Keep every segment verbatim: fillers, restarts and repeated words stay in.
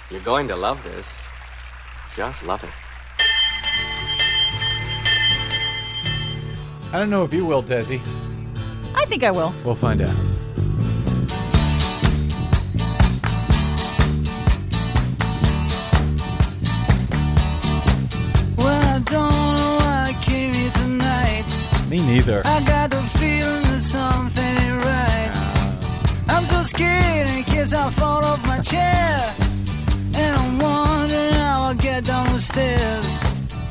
You're going to love this. Just love it. I don't know if you will, Desi. I think I will. We'll find out. Well, I don't know why I came here tonight. Me neither. I got the feeling that something ain't right. I'm so scared in case I fall off my chair. And I'm wondering how I'll get down the stairs.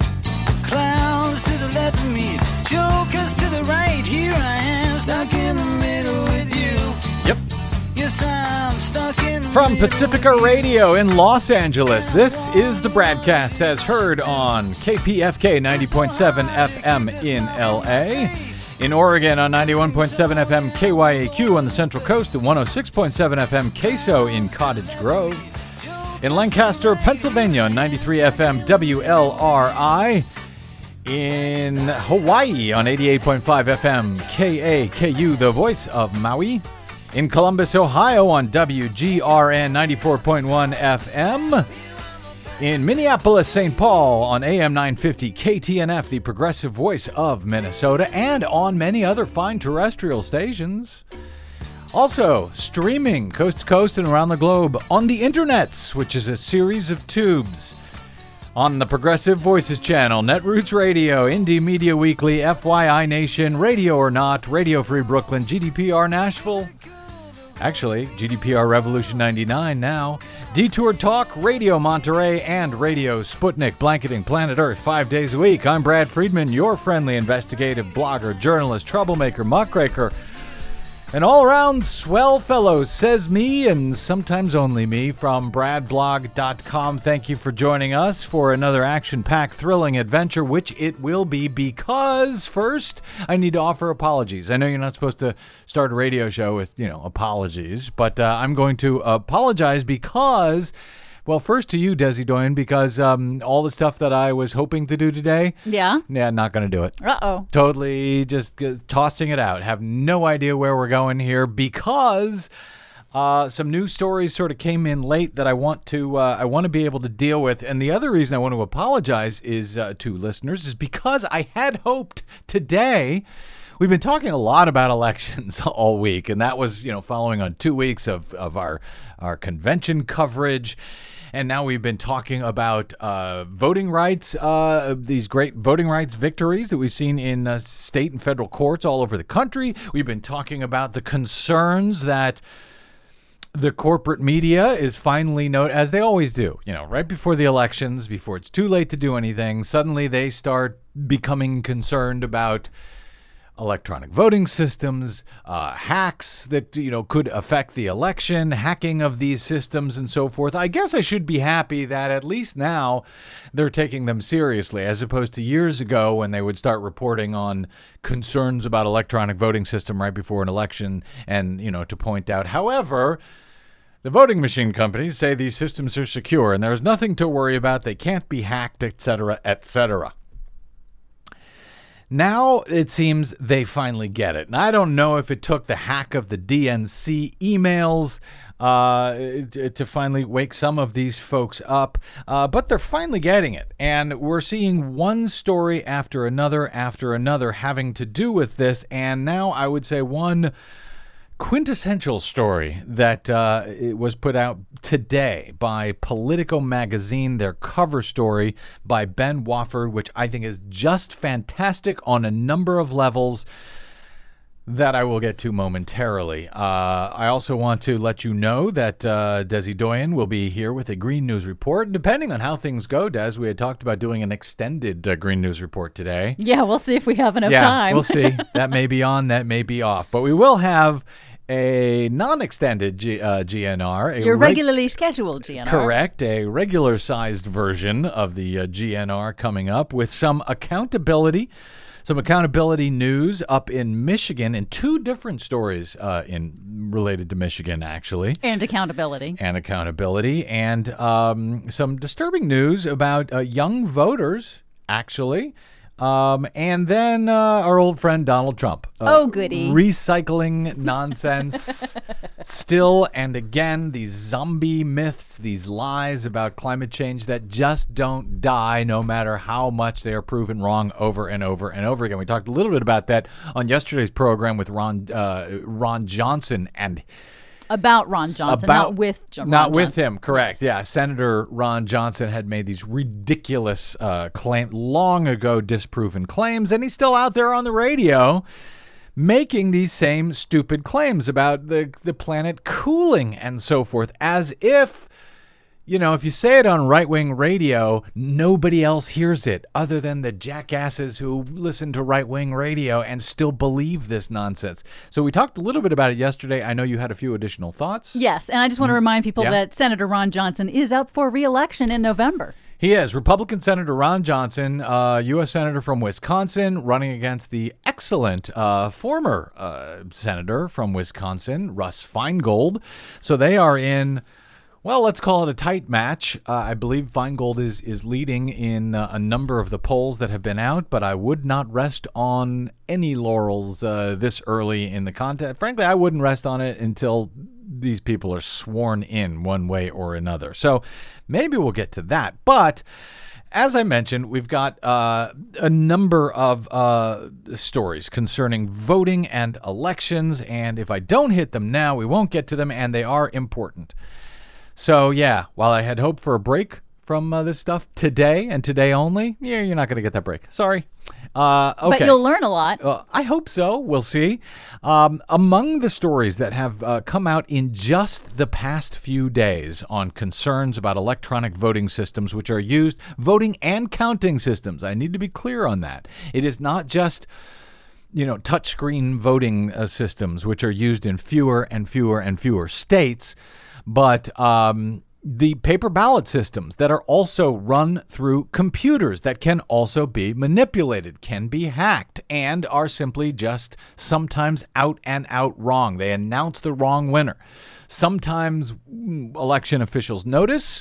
Clowns to the left of me, jokers to the right. Here I am, stuck in the middle with you. Yep. Yes, I'm stuck in the From middle Pacifica with Radio in Los Angeles, this is the broadcast as heard on K P F K ninety point seven F M in L A. In Oregon on ninety-one point seven F M K Y A Q on the Central Coast and one oh six point seven F M K S O in Cottage Grove. In Lancaster, Pennsylvania on ninety-three F M W L R I. In Hawaii on eighty-eight point five F M K A K U, the voice of Maui. In Columbus, Ohio on W G R N ninety-four point one F M. In Minneapolis, Saint Paul on A M nine fifty K T N F, the progressive voice of Minnesota, and on many other fine terrestrial stations. Also, streaming coast to coast and around the globe on the internets, which is a series of tubes. On the Progressive Voices channel, Netroots Radio, Indie Media Weekly, F Y I Nation, Radio or Not, Radio Free Brooklyn, G D P R Nashville. Actually, G D P R Revolution ninety-nine now. Detour Talk, Radio Monterey, and Radio Sputnik, blanketing planet Earth five days a week. I'm Brad Friedman, your friendly investigative blogger, journalist, troublemaker, muckraker, an all-around swell fellow, says me, and sometimes only me, from brad blog dot com. Thank you for joining us for another action-packed, thrilling adventure, which it will be, because first, I need to offer apologies. I know you're not supposed to start a radio show with, you know, apologies, but uh, I'm going to apologize because... Well, first to you, Desi Doyen, because um, all the stuff that I was hoping to do today, Yeah? yeah, not going to do it. Uh-oh. Totally just uh, tossing it out. Have no idea where we're going here because uh, some news stories sort of came in late that I want to uh, I want to be able to deal with. And the other reason I want to apologize is uh, to listeners is because I had hoped today. We've been talking a lot about elections all week, and that was, you know, following on two weeks of, of our our convention coverage. And now we've been talking about uh, voting rights, uh, these great voting rights victories that we've seen in uh, state and federal courts all over the country. We've been talking about the concerns that the corporate media is finally, note as they always do, you know, right before the elections, before it's too late to do anything, suddenly they start becoming concerned about electronic voting systems, uh, hacks that, you know, could affect the election, hacking of these systems and so forth. I guess I should be happy that at least now they're taking them seriously, as opposed to years ago when they would start reporting on concerns about electronic voting system right before an election and, you know, to point out, however, the voting machine companies say these systems are secure and there's nothing to worry about. They can't be hacked, et cetera, et cetera. Now it seems they finally get it. And I don't know if it took the hack of the D N C emails uh, to finally wake some of these folks up, uh, but they're finally getting it. And we're seeing one story after another after another having to do with this. And now I would say one quintessential story that uh, it was put out today by Politico magazine, their cover story by Ben Wofford, which I think is just fantastic on a number of levels that I will get to momentarily. Uh, I also want to let you know that uh, Desi Doyen will be here with a Green News Report. Depending on how things go, Des, we had talked about doing an extended uh, Green News Report today. Yeah, we'll see if we have enough yeah, time. We'll see. That may be on, that may be off. But we will have a non-extended G, uh, G N R. A Your reg- regularly scheduled G N R. Correct. A regular-sized version of the uh, G N R coming up with some accountability, some accountability news up in Michigan, and two different stories uh, in related to Michigan, actually. And accountability. And accountability. And um, some disturbing news about uh, young voters, actually, Um, and then uh, our old friend Donald Trump. Uh, Oh, goody. Recycling nonsense. Still and again, these zombie myths, these lies about climate change that just don't die no matter how much they are proven wrong over and over and over again. We talked a little bit about that on yesterday's program with Ron uh, Ron Johnson and About Ron Johnson, about, not with Jon- not Ron with Johnson. him. Correct. Yeah, Senator Ron Johnson had made these ridiculous uh, claim, long ago disproven claims, and he's still out there on the radio making these same stupid claims about the the planet cooling and so forth, as if. You know, if you say it on right-wing radio, nobody else hears it other than the jackasses who listen to right-wing radio and still believe this nonsense. So we talked a little bit about it yesterday. I know you had a few additional thoughts. Yes, and I just want to remind people Yeah. that Senator Ron Johnson is up for re-election in November. He is. Republican Senator Ron Johnson, uh, U S Senator from Wisconsin, running against the excellent uh, former uh, Senator from Wisconsin, Russ Feingold. So they are in... Well, let's call it a tight match. Uh, I believe Feingold is is leading in uh, a number of the polls that have been out, but I would not rest on any laurels uh, this early in the contest. Frankly, I wouldn't rest on it until these people are sworn in one way or another. So maybe we'll get to that. But as I mentioned, we've got uh, a number of uh, stories concerning voting and elections, and if I don't hit them now, we won't get to them, and they are important. So, yeah, while I had hoped for a break from uh, this stuff today and today only, yeah, you're not going to get that break. Sorry. Uh, okay. But you'll learn a lot. Uh, I hope so. We'll see. Um, among the stories that have uh, come out in just the past few days on concerns about electronic voting systems, which are used, voting and counting systems. I need to be clear on that. It is not just... you know, touchscreen voting uh, systems, which are used in fewer and fewer and fewer states, but um, the paper ballot systems that are also run through computers that can also be manipulated, can be hacked, and are simply just sometimes out and out wrong. They announce the wrong winner. Sometimes mm, election officials notice.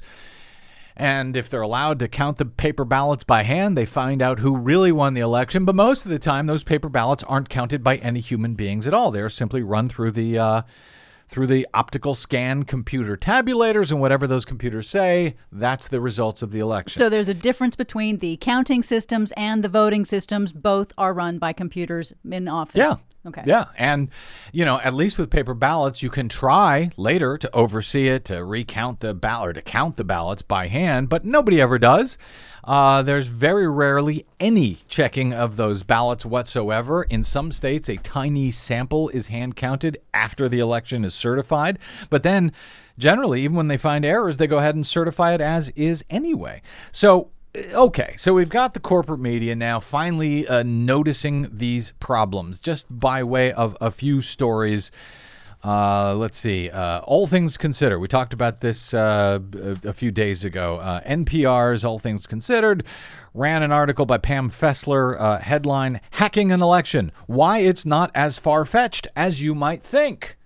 And if they're allowed to count the paper ballots by hand, they find out who really won the election. But most of the time, those paper ballots aren't counted by any human beings at all. They're simply run through the uh, through the optical scan computer tabulators, and whatever those computers say, that's the results of the election. So there's a difference between the counting systems and the voting systems. Both are run by computers in office. Yeah. Okay. Yeah. And, you know, at least with paper ballots, you can try later to oversee it, to recount the ballot, or to count the ballots by hand, but nobody ever does. Uh, there's very rarely any checking of those ballots whatsoever. In some states, a tiny sample is hand counted after the election is certified. But then generally, even when they find errors, they go ahead and certify it as is anyway. So okay, so we've got the corporate media now finally uh, noticing these problems, just by way of a few stories. Uh, let's see. Uh, All Things Considered. We talked about this uh, a, a few days ago. Uh, N P R's All Things Considered ran an article by Pam Fessler, uh, headline, Hacking an Election, Why It's Not As Far-Fetched As You Might Think.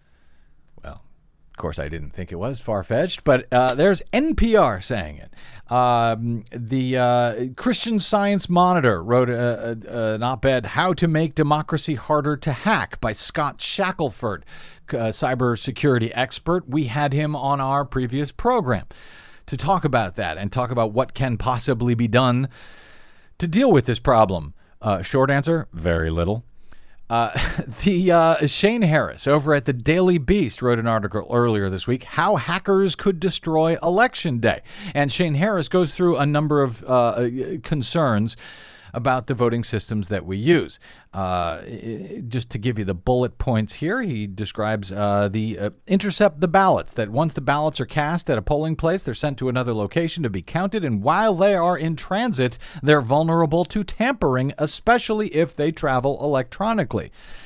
Well, of course, I didn't think it was far-fetched, but uh, there's N P R saying it. Um, the uh, Christian Science Monitor wrote a, a, an op-ed, How to Make Democracy Harder to Hack, by Scott Shackelford, a cybersecurity expert. We had him on our previous program to talk about that and talk about what can possibly be done to deal with this problem. Uh, short answer, very little. Uh, the uh, Shane Harris over at the Daily Beast wrote an article earlier this week, How Hackers Could Destroy Election Day. And Shane Harris goes through a number of uh, concerns about the voting systems that we use. Uh, just to give you the bullet points here, he describes uh, the uh, intercept the ballots, that once the ballots are cast at a polling place, they're sent to another location to be counted, and while they are in transit, they're vulnerable to tampering, especially if they travel electronically.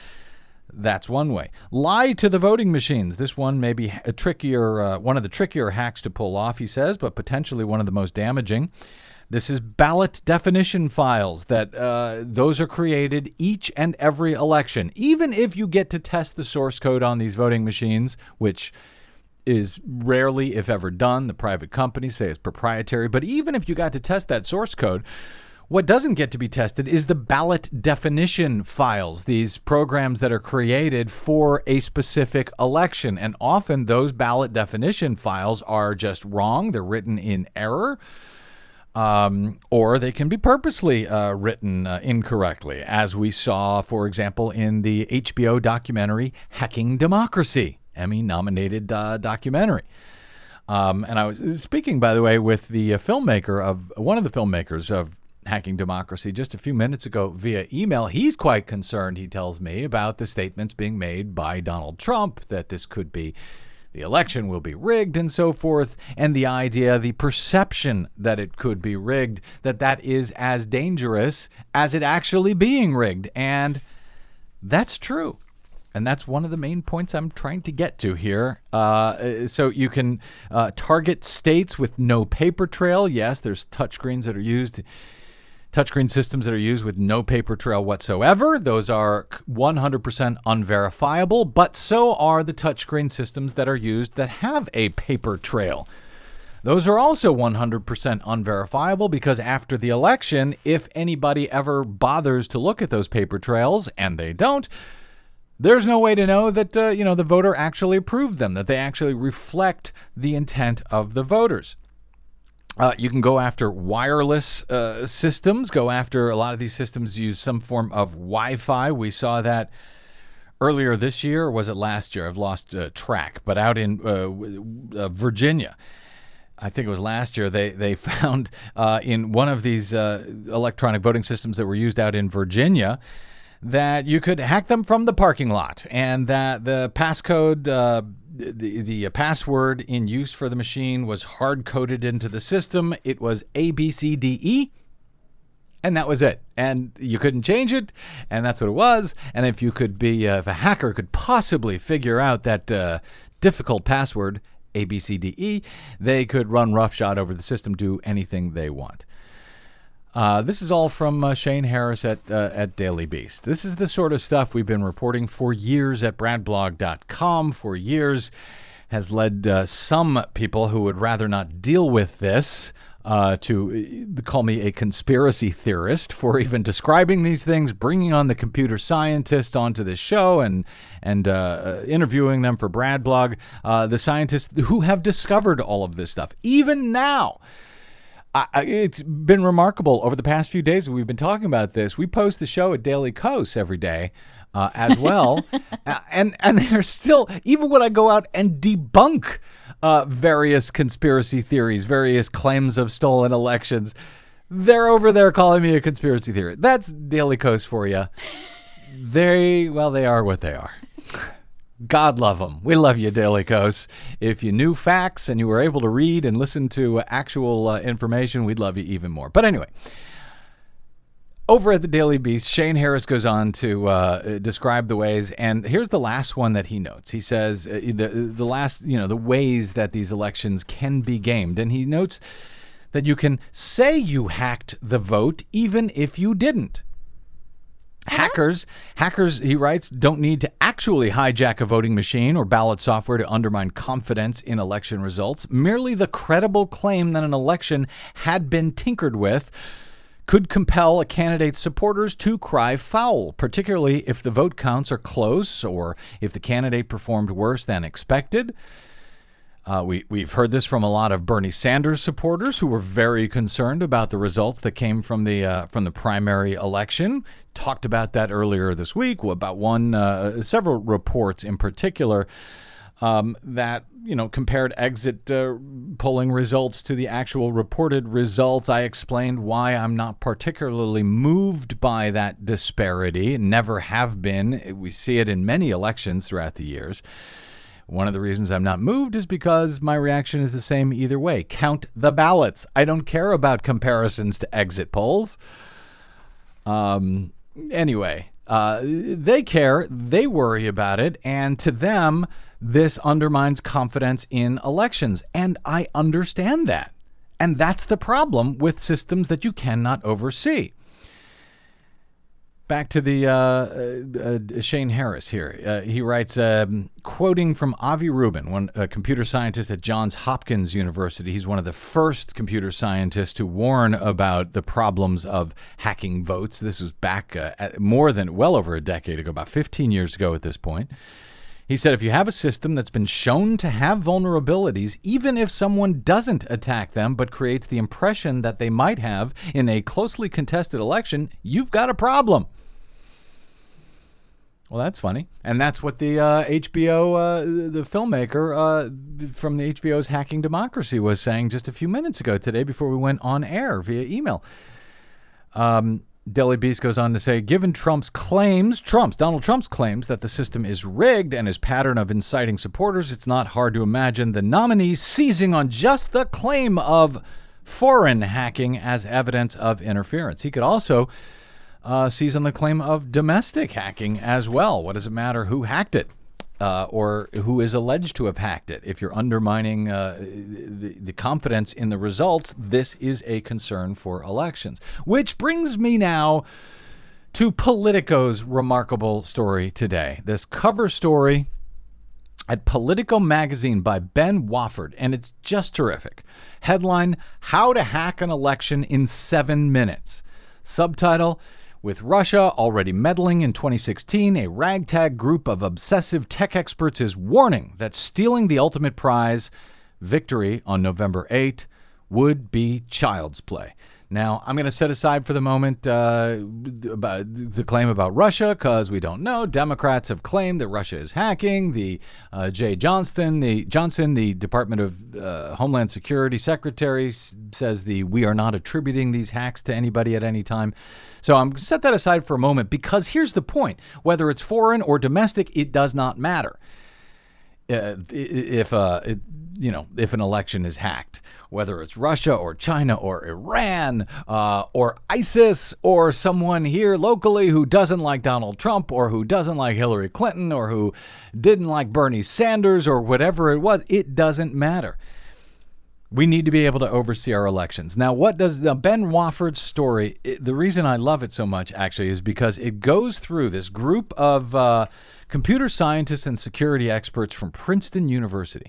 That's one way. Lie to the voting machines. This one may be a trickier, uh, one of the trickier hacks to pull off, he says, but potentially one of the most damaging. This is ballot definition files that uh, those are created each and every election. Even if you get to test the source code on these voting machines, which is rarely, if ever, done. The private companies say it's proprietary. But even if you got to test that source code, What doesn't get to be tested is the ballot definition files, these programs that are created for a specific election. And often those ballot definition files are just wrong. They're written in error. Um, or they can be purposely uh, written uh, incorrectly, as we saw, for example, in the H B O documentary Hacking Democracy, Emmy-nominated uh, documentary. Um, and I was speaking, by the way, with the uh, filmmaker of one of the filmmakers of Hacking Democracy just a few minutes ago via email. He's quite concerned, he tells me, about the statements being made by Donald Trump that this could be, the election will be rigged and so forth, and the idea, the perception that it could be rigged, that that is as dangerous as it actually being rigged. And that's true. And that's one of the main points I'm trying to get to here. Uh, so you can uh, target states with no paper trail. Yes, there's touchscreens that are used, touchscreen systems that are used with no paper trail whatsoever. Those are one hundred percent unverifiable, but so are the touchscreen systems that are used that have a paper trail. Those are also one hundred percent unverifiable because after the election, if anybody ever bothers to look at those paper trails, and they don't, there's no way to know that, uh, you know, the voter actually approved them, that they actually reflect the intent of the voters. Uh, you can go after wireless uh, systems, go after a lot of these systems use some form of Wi-Fi. We saw that earlier this year, or was it last year? I've lost uh, track, but out in uh, uh, Virginia, I think it was last year, they, they found uh, in one of these uh, electronic voting systems that were used out in Virginia that you could hack them from the parking lot, and that the passcode, uh, the, the password in use for the machine was hard-coded into the system. It was A B C D E, and that was it. And you couldn't change it, and that's what it was. And if you could be, uh, if a hacker could possibly figure out that uh, difficult password, A B C D E, they could run roughshod over the system, do anything they want. Uh, this is all from uh, Shane Harris at uh, at Daily Beast. This is the sort of stuff we've been reporting for years at brad blog dot com. For years has led uh, some people who would rather not deal with this uh, to call me a conspiracy theorist for even describing these things, bringing on the computer scientists onto this show and and uh, interviewing them for Bradblog. Uh, the scientists who have discovered all of this stuff, even now. I, it's been remarkable over the past few days that we've been talking about this. We post the show at Daily Kos every day uh, as well. uh, and, and there's still, even when I go out and debunk uh, various conspiracy theories, various claims of stolen elections, they're over there calling me a conspiracy theorist. That's Daily Kos for you. They, well, they are what they are. God love them. We love you, Daily Kos. If you knew facts and you were able to read and listen to actual uh, information, we'd love you even more. But anyway, over at the Daily Beast, Shane Harris goes on to uh, describe the ways, and here's the last one that he notes. He says uh, the the last, you know, the ways that these elections can be gamed, and he notes that you can say you hacked the vote even if you didn't. Hackers, hackers, he writes, don't need to actually hijack a voting machine or ballot software to undermine confidence in election results. Merely the credible claim that an election had been tinkered with could compel a candidate's supporters to cry foul, particularly if the vote counts are close or if the candidate performed worse than expected. Uh, we, we've heard this from a lot of Bernie Sanders supporters who were very concerned about the results that came from the uh, from the primary election. Talked about that earlier this week, about one, uh, several reports in particular um, that, you know, compared exit uh, polling results to the actual reported results. I explained why I'm not particularly moved by that disparity, never have been. We see it in many elections throughout the years. One of the reasons I'm not moved is because my reaction is the same either way. Count the ballots. I don't care about comparisons to exit polls. Um, anyway, uh, they care. They worry about it. And to them, this undermines confidence in elections. And I understand that. And that's the problem with systems that you cannot oversee. Back to the uh, uh, uh, Shane Harris here. Uh, he writes, um, quoting from Avi Rubin, one a computer scientist at Johns Hopkins University. He's one of the first computer scientists to warn about the problems of hacking votes. This was back uh, at more than well over a decade ago, about fifteen years ago at this point. He said, if you have a system that's been shown to have vulnerabilities, even if someone doesn't attack them but creates the impression that they might have in a closely contested election, you've got a problem. Well, that's funny. And that's what the uh, H B O, uh, the filmmaker uh, from the H B O's Hacking Democracy was saying just a few minutes ago today before we went on air via email. Um, Daily Beast goes on to say, given Trump's claims, Trump's, Donald Trump's claims that the system is rigged and his pattern of inciting supporters, it's not hard to imagine the nominee seizing on just the claim of foreign hacking as evidence of interference. He could also Uh, seize on the claim of domestic hacking as well. What does it matter who hacked it uh, or who is alleged to have hacked it? If you're undermining uh, the, the confidence in the results, this is a concern for elections. Which brings me now to Politico's remarkable story today. This cover story at Politico magazine by Ben Wofford, and it's just terrific. Headline, How to Hack an Election in Seven Minutes. Subtitle, with Russia already meddling in twenty sixteen, a ragtag group of obsessive tech experts is warning that stealing the ultimate prize, victory on November eighth, would be child's play. Now, I'm going to set aside for the moment uh, about the claim about Russia because we don't know. Democrats have claimed that Russia is hacking. The uh, Jay Johnston, the Johnson, the Department of uh, Homeland Security Secretary, s- says the we are not attributing these hacks to anybody at any time. So I'm going to set that aside for a moment because here's the point: whether it's foreign or domestic, it does not matter. Uh, if uh, it, you know, if an election is hacked, whether it's Russia or China or Iran uh, or ISIS or someone here locally who doesn't like Donald Trump or who doesn't like Hillary Clinton or who didn't like Bernie Sanders or whatever it was, it doesn't matter. We need to be able to oversee our elections. Now, what does the Ben Wofford's story, it, the reason I love it so much actually is because it goes through this group of uh, computer scientists and security experts from Princeton University.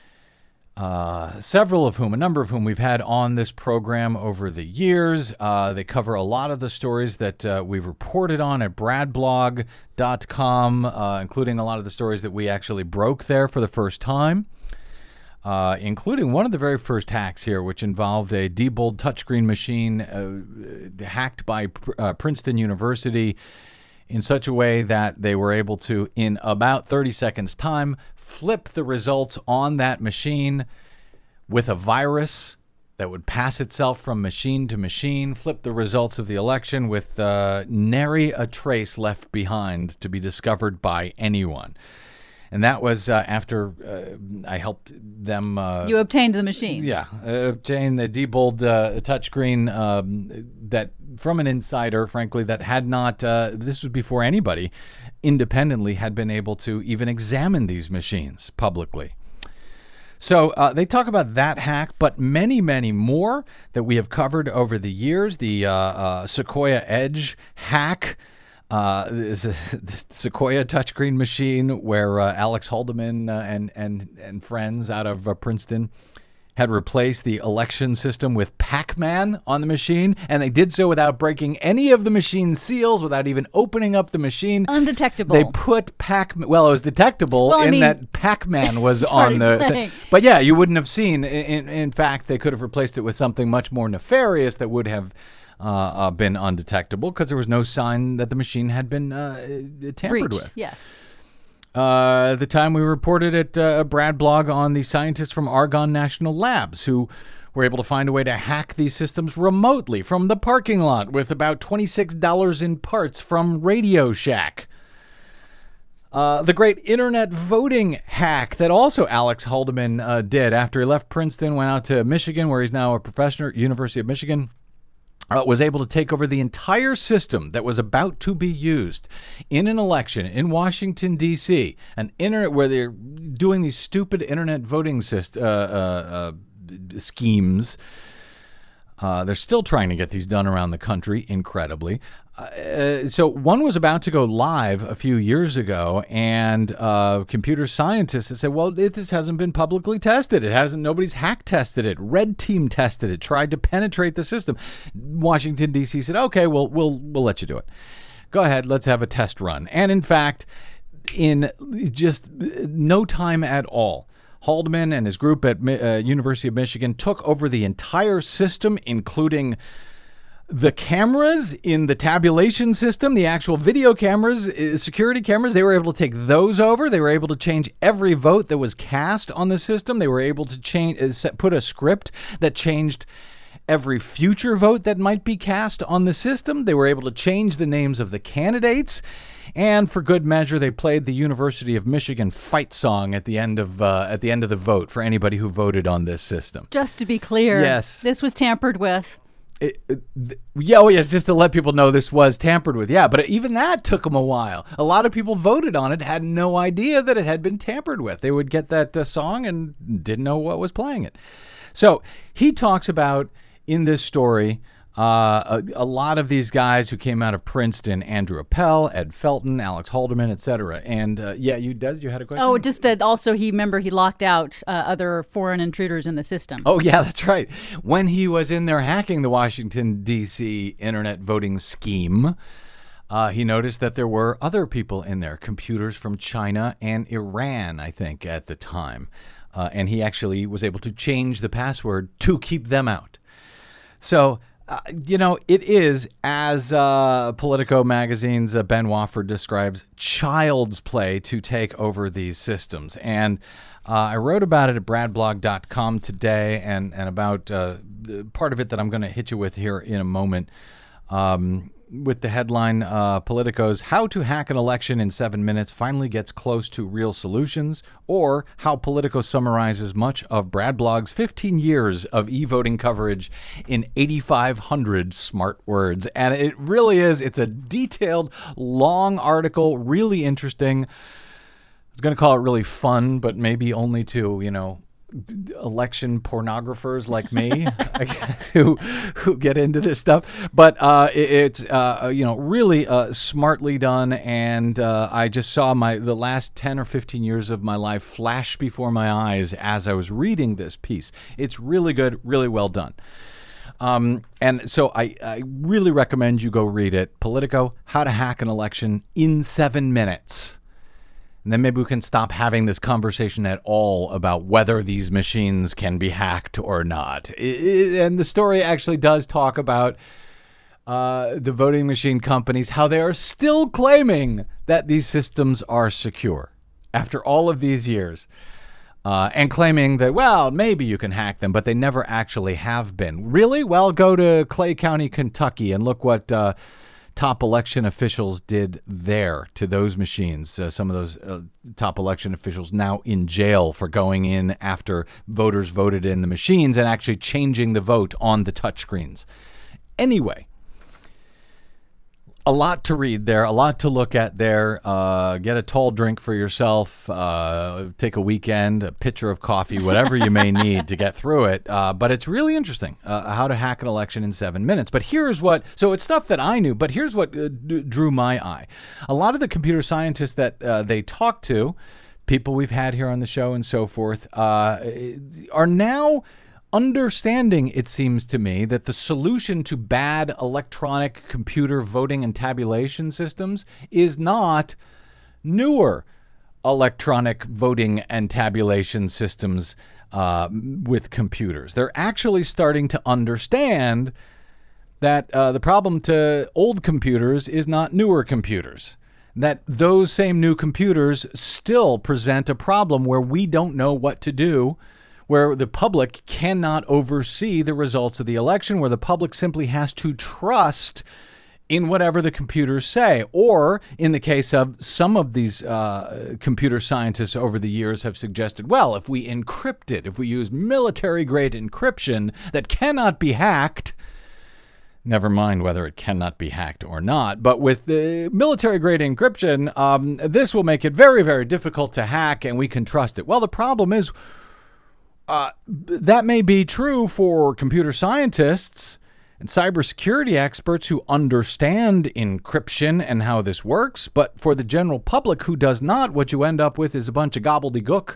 Uh, several of whom, a number of whom we've had on this program over the years. Uh, they cover a lot of the stories that uh, we've reported on at brad blog dot com, uh, including a lot of the stories that we actually broke there for the first time, uh, including one of the very first hacks here, which involved a Diebold touchscreen machine uh, hacked by uh, Princeton University in such a way that they were able to, in about thirty seconds time, flip the results on that machine with a virus that would pass itself from machine to machine, flip the results of the election with uh, nary a trace left behind to be discovered by anyone. And that was uh, after uh, I helped them... Uh, you obtained the machine. Yeah, uh, obtained the Diebold uh, touchscreen um, that from an insider, frankly, that had not... Uh, this was before anybody independently had been able to even examine these machines publicly. So uh, they talk about that hack, but many, many more that we have covered over the years. The uh, uh, Sequoia Edge hack, uh, is a, the Sequoia touchscreen machine where uh, Alex Haldeman uh, and and and friends out of uh, Princeton had replaced the election system with Pac-Man on the machine, and they did so without breaking any of the machine's seals, without even opening up the machine. Undetectable. They put Pac... Well, it was detectable well, in I mean, that Pac-Man was on the... playing. But yeah, you wouldn't have seen. In, in fact, they could have replaced it with something much more nefarious that would have uh, uh, been undetectable because there was no sign that the machine had been uh, tampered Breached, with. yeah. Uh, the time we reported at uh, Brad blog on the scientists from Argonne National Labs who were able to find a way to hack these systems remotely from the parking lot with about twenty-six dollars in parts from Radio Shack. Uh, the great internet voting hack that also Alex Haldeman uh, did after he left Princeton, went out to Michigan, where he's now a professor at University of Michigan. Uh, was able to take over the entire system that was about to be used in an election in Washington, D C, an internet where they're doing these stupid internet voting syst- uh, uh, uh, schemes. Uh, they're still trying to get these done around the country, incredibly. Uh, so one was about to go live a few years ago, and uh, computer scientists had said, well, it, this hasn't been publicly tested. It hasn't. Nobody's hack tested it. Red Team tested it, tried to penetrate the system. Washington, D C said, okay, well, we'll we'll let you do it. Go ahead. Let's have a test run. And in fact, in just no time at all, Haldeman and his group at uh, University of Michigan took over the entire system, including the cameras in the tabulation system, the actual video cameras, security cameras. They were able to take those over. They were able to change every vote that was cast on the system. They were able to change, put a script that changed every future vote that might be cast on the system. They were able to change the names of the candidates. And for good measure, they played the University of Michigan fight song at the end of uh, at the end of the vote for anybody who voted on this system. Just to be clear, yes, this was tampered with. It, it, yeah, oh yes, just to let people know this was tampered with. Yeah, but even that took them a while. A lot of people voted on it, had no idea that it had been tampered with. They would get that uh, song and didn't know what was playing it. So he talks about in this story uh, a, a lot of these guys who came out of Princeton: Andrew Appel, Ed Felton, Alex Haldeman, et cetera. And uh, yeah, you does you had a question? Oh, just that also he remember he locked out uh, other foreign intruders in the system. Oh yeah, that's right. When he was in there hacking the Washington D C internet voting scheme, uh, he noticed that there were other people in there, computers from China and Iran, I think, at the time, uh, and he actually was able to change the password to keep them out. So. Uh, you know, it is, as uh, Politico magazine's uh, Ben Wofford describes, child's play to take over these systems. And uh, I wrote about it at brad blog dot com today, and, and about uh, the part of it that I'm going to hit you with here in a moment. Um, with the headline, uh, Politico's How to Hack an Election in Seven Minutes Finally Gets Close to Real Solutions, or how Politico summarizes much of Brad Blog's fifteen years of e-voting coverage in eighty-five hundred smart words. And it really is. It's a detailed, long article, really interesting. I was going to call it really fun, but maybe only to, you know, election pornographers like me, I guess, who who get into this stuff. But uh, it, it's uh, you know really uh, smartly done, and uh, I just saw my the last ten or fifteen years of my life flash before my eyes as I was reading this piece. It's really good, really well done. Um, and so I, I really recommend you go read it. Politico: How to Hack an Election in Seven Minutes. And then maybe we can stop having this conversation at all about whether these machines can be hacked or not. It, it, and the story actually does talk about uh, the voting machine companies, how they are still claiming that these systems are secure after all of these years. Uh, and claiming that, well, maybe you can hack them, but they never actually have been. Really? Well, go to Clay County, Kentucky, and look what uh, top election officials did there to those machines. Uh, some of those uh, top election officials now in jail for going in after voters voted in the machines and actually changing the vote on the touchscreens. Anyway, a lot to read there, a lot to look at there. Uh, get a tall drink for yourself, uh, take a weekend, a pitcher of coffee, whatever you may need to get through it. Uh, but it's really interesting, uh, how to hack an election in seven minutes. But here's what, so it's stuff that I knew, but here's what uh, d- drew my eye. A lot of the computer scientists that uh, they talk to, people we've had here on the show and so forth, uh, are now understanding, it seems to me, that the solution to bad electronic computer voting and tabulation systems is not newer electronic voting and tabulation systems uh, with computers. They're actually starting to understand that uh, the problem to old computers is not newer computers. That those same new computers still present a problem where we don't know what to do, where the public cannot oversee the results of the election, where the public simply has to trust in whatever the computers say. Or in the case of some of these uh, computer scientists over the years have suggested, well, if we encrypt it, if we use military-grade encryption that cannot be hacked, never mind whether it cannot be hacked or not, but with the military-grade encryption, um, this will make it very, very difficult to hack, and we can trust it. Well, the problem is, Uh, that may be true for computer scientists. and cybersecurity experts who understand encryption and how this works. But for the general public who does not, what you end up with is a bunch of gobbledygook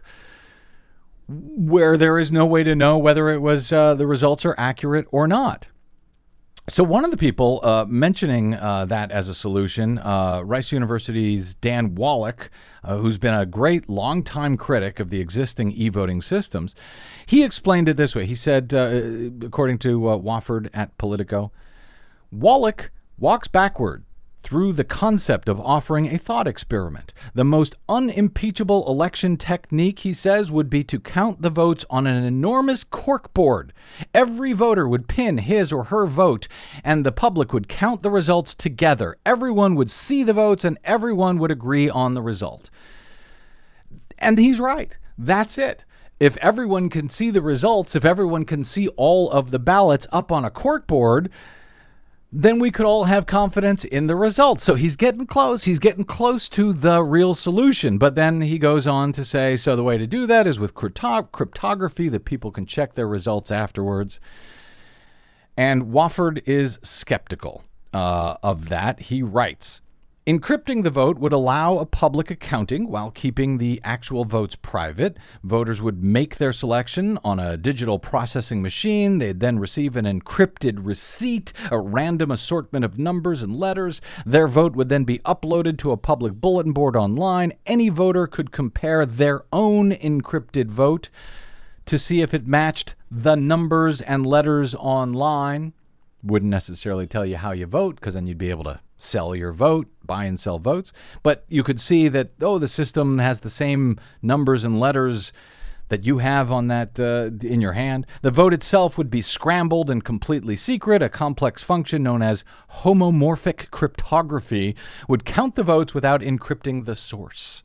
where there is no way to know whether it was uh, the results are accurate or not. So one of the people uh, mentioning uh, that as a solution, uh, Rice University's Dan Wallach, uh, who's been a great longtime critic of the existing e-voting systems, he explained it this way. He said, uh, according to uh, Wofford at Politico, Wallach walks backward through the concept of offering a thought experiment. The most unimpeachable election technique, he says, would be to count the votes on an enormous corkboard. Every voter would pin his or her vote, and the public would count the results together. Everyone would see the votes, and everyone would agree on the result. And he's right. That's it. If everyone can see the results, if everyone can see all of the ballots up on a corkboard, then we could all have confidence in the results. So he's getting close. He's getting close to the real solution. But then he goes on to say, so the way to do that is with crypto- cryptography, that people can check their results afterwards. And Wofford is skeptical uh, of that. He writes, encrypting the vote would allow a public accounting while keeping the actual votes private. Voters would make their selection on a digital processing machine. They'd then receive an encrypted receipt, a random assortment of numbers and letters. Their vote would then be uploaded to a public bulletin board online. Any voter could compare their own encrypted vote to see if it matched the numbers and letters online. Wouldn't necessarily tell you how you vote, because then you'd be able to sell your vote, buy and sell votes. But you could see that, oh, the system has the same numbers and letters that you have on that uh, in your hand. The vote itself would be scrambled and completely secret. A complex function known as homomorphic cryptography would count the votes without encrypting the source.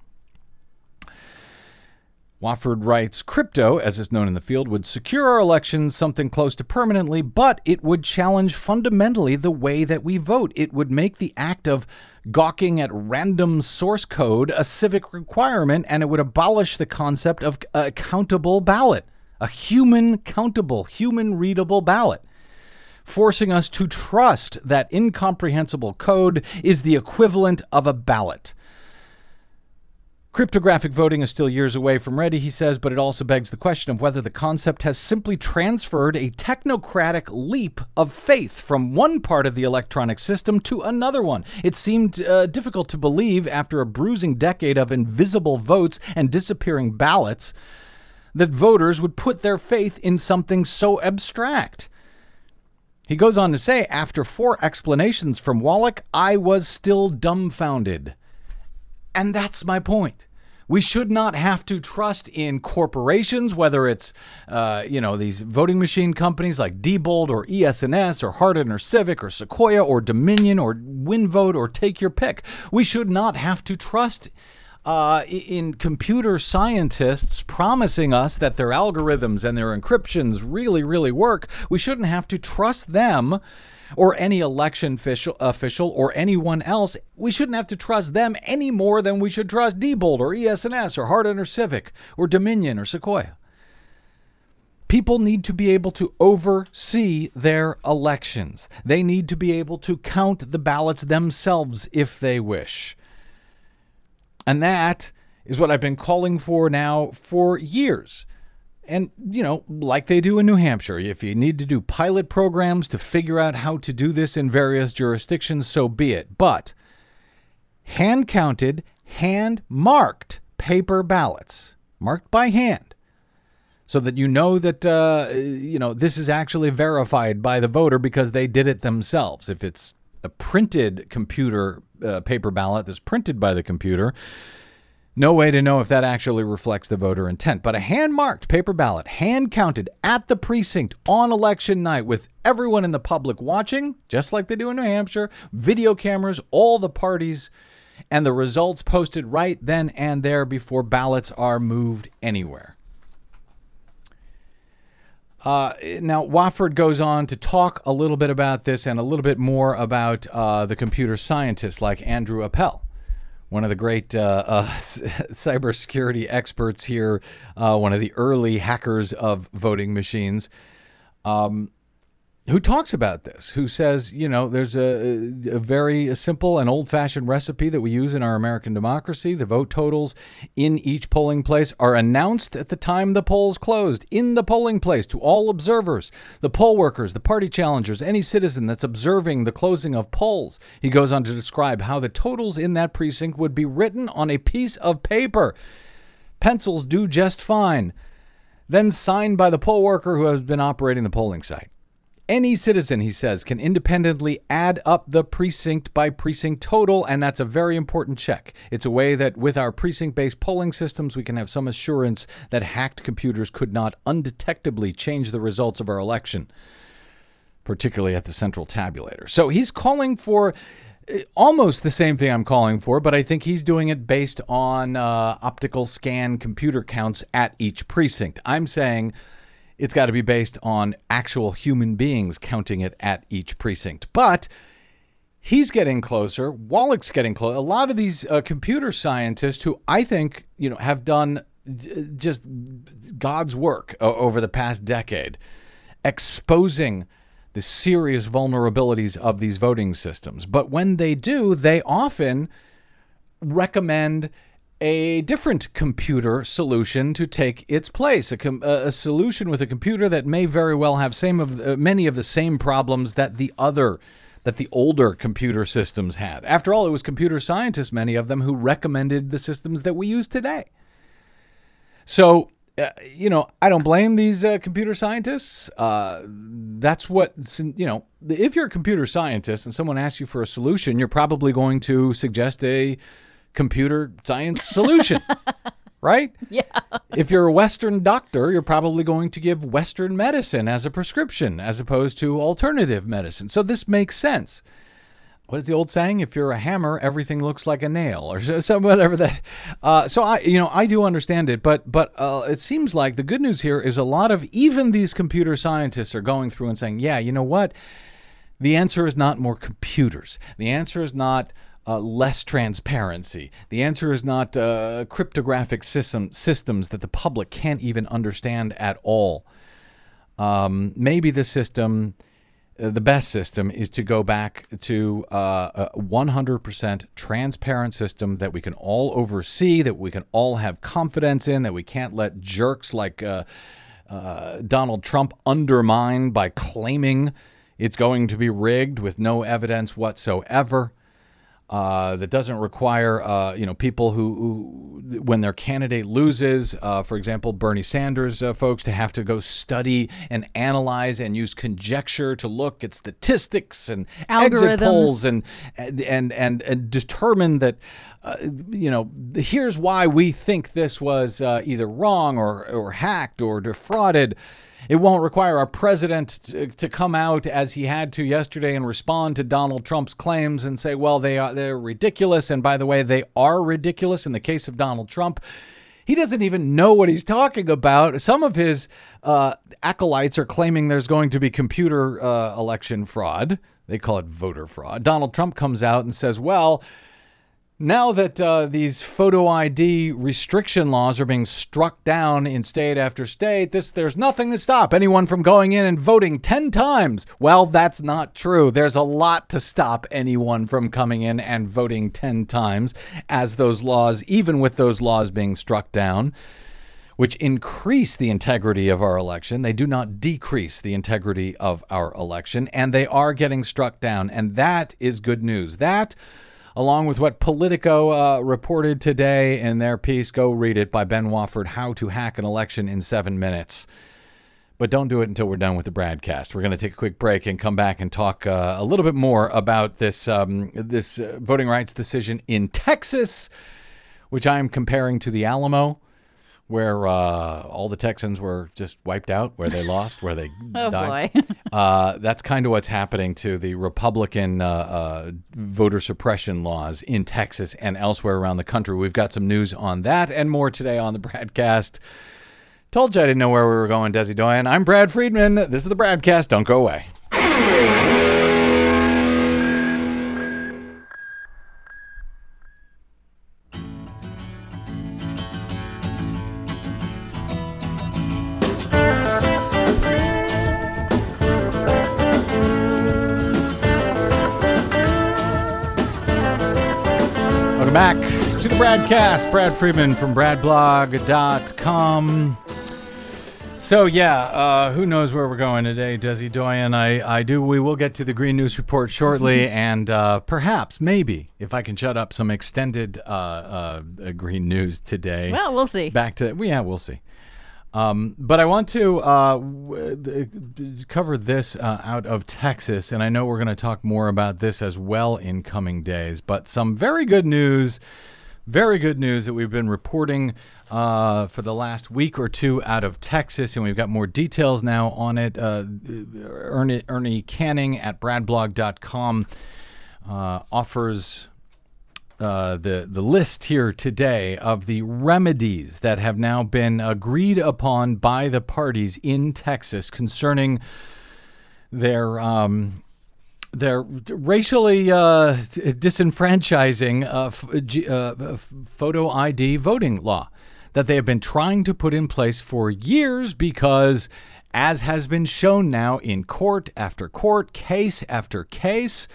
Wofford writes, crypto, as is known in the field, would secure our elections something close to permanently, but it would challenge fundamentally the way that we vote. It would make the act of gawking at random source code a civic requirement, and it would abolish the concept of a countable ballot, a human countable, human readable ballot, forcing us to trust that incomprehensible code is the equivalent of a ballot. Cryptographic voting is still years away from ready, he says, but it also begs the question of whether the concept has simply transferred a technocratic leap of faith from one part of the electronic system to another one. It seemed uh, difficult to believe, after a bruising decade of invisible votes and disappearing ballots, that voters would put their faith in something so abstract. He goes on to say, after four explanations from Wallach, I was still dumbfounded. And that's my point. We should not have to trust in corporations, whether it's, uh, you know, these voting machine companies like Diebold or E S N S or Hardin or Civic or Sequoia or Dominion or WinVote or take your pick. We should not have to trust uh, in computer scientists promising us that their algorithms and their encryptions really, really work. We shouldn't have to trust them, or any election official, official or anyone else. We shouldn't have to trust them any more than we should trust Diebold or E S N S or Hardin or Civic or Dominion or Sequoia. People need to be able to oversee their elections. They need to be able to count the ballots themselves if they wish. And that is what I've been calling for now for years. And, you know, like they do in New Hampshire, if you need to do pilot programs to figure out how to do this in various jurisdictions, so be it. But hand-counted, hand-marked paper ballots, marked by hand, so that you know that, uh, you know, this is actually verified by the voter because they did it themselves. If it's a printed computer uh, paper ballot that's printed by the computer, no way to know if that actually reflects the voter intent. But a hand-marked paper ballot, hand-counted at the precinct on election night with everyone in the public watching, just like they do in New Hampshire, video cameras, all the parties, and the results posted right then and there before ballots are moved anywhere. Uh, now, Wofford goes on to talk a little bit about this and a little bit more about uh, the computer scientists like Andrew Appel, one of the great uh, uh, cybersecurity experts here, uh, one of the early hackers of voting machines. Um, who talks about this, who says, you know, there's a, a very simple and old-fashioned recipe that we use in our American democracy. The vote totals in each polling place are announced at the time the polls closed in the polling place to all observers, the poll workers, the party challengers, any citizen that's observing the closing of polls. He goes on to describe how the totals in that precinct would be written on a piece of paper. Pencils do just fine. Then signed by the poll worker who has been operating the polling site. Any citizen, he says, can independently add up the precinct by precinct total, and that's a very important check. It's a way that with our precinct-based polling systems, we can have some assurance that hacked computers could not undetectably change the results of our election, particularly at the central tabulator. So he's calling for almost the same thing I'm calling for, but I think he's doing it based on uh, optical scan computer counts at each precinct. I'm saying it's got to be based on actual human beings counting it at each precinct. But he's getting closer. Wallach's getting close. A lot of these uh, computer scientists who I think, you know, have done d- just God's work o- over the past decade, exposing the serious vulnerabilities of these voting systems. But when they do, they often recommend a different computer solution to take its place, a, com- a solution with a computer that may very well have same of uh, many of the same problems that the other, that the older computer systems had. After all, it was computer scientists, many of them, who recommended the systems that we use today. So, uh, you know, I don't blame these uh, computer scientists. Uh, that's what, you know, if you're a computer scientist and someone asks you for a solution, you're probably going to suggest a computer science solution, right? Yeah. If you're a Western doctor, you're probably going to give Western medicine as a prescription as opposed to alternative medicine. So this makes sense. What is the old saying? If you're a hammer, everything looks like a nail, or some whatever that. Uh, so I, you know, I do understand it, but but uh, it seems like the good news here is a lot of even these computer scientists are going through and saying, yeah, you know what? The answer is not more computers. The answer is not Uh, less transparency. The answer is not uh, cryptographic system, systems that the public can't even understand at all. Um, maybe the system, uh, the best system, is to go back to uh, a one hundred percent transparent system that we can all oversee, that we can all have confidence in, that we can't let jerks like uh, uh, Donald Trump undermine by claiming it's going to be rigged with no evidence whatsoever. Uh, that doesn't require, uh, you know, people who, who, when their candidate loses, uh, for example, Bernie Sanders uh, folks, to have to go study and analyze and use conjecture to look at statistics and exit polls and and and and determine that, uh, you know, here's why we think this was uh, either wrong or or hacked or defrauded. It won't require our president to, to come out as he had to yesterday and respond to Donald Trump's claims and say, well, they are they're ridiculous. And by the way, they are ridiculous in the case of Donald Trump. He doesn't even know what he's talking about. Some of his uh, acolytes are claiming there's going to be computer uh, election fraud. They call it voter fraud. Donald Trump comes out and says, well, now that uh, these photo I D restriction laws are being struck down in state after state, this there's nothing to stop anyone from going in and voting ten times. Well, that's not true. There's a lot to stop anyone from coming in and voting ten times, as those laws, even with those laws being struck down, which increase the integrity of our election. They do not decrease the integrity of our election, and they are getting struck down. And that is good news. That, along with what Politico uh, reported today in their piece, go read it, by Ben Wofford, How to Hack an Election in Seven Minutes. But don't do it until we're done with the broadcast. We're going to take a quick break and come back and talk uh, a little bit more about this, um, this uh, voting rights decision in Texas, which I'm comparing to the Alamo, where uh, all the Texans were just wiped out, where they lost, where they oh died. boy. uh, that's kind of what's happening to the Republican uh, uh, voter suppression laws in Texas and elsewhere around the country. We've got some news on that and more today on the broadcast. Told you I didn't know where we were going, Desi Doyen. I'm Brad Friedman. This is the broadcast. Don't go away. Welcome back to the Bradcast. Brad Friedman from brad blog dot com. So, yeah, uh, who knows where we're going today, Desi Doyen? I, I do. We will get to the Green News Report shortly, and uh, perhaps, maybe, if I can shut up some extended uh, uh, Green News today. Well, we'll see. Back to, well, yeah, we'll see. Um, but I want to uh, w- cover this uh, out of Texas, and I know we're going to talk more about this as well in coming days, but some very good news, very good news that we've been reporting uh, for the last week or two out of Texas, and we've got more details now on it. Uh, Ernie, Ernie Canning at brad blog dot com uh, offers Uh, the the list here today of the remedies that have now been agreed upon by the parties in Texas concerning their um, their racially uh, disenfranchising uh, f- G- uh, photo I D voting law that they have been trying to put in place for years because, as has been shown now in court after court, case after case,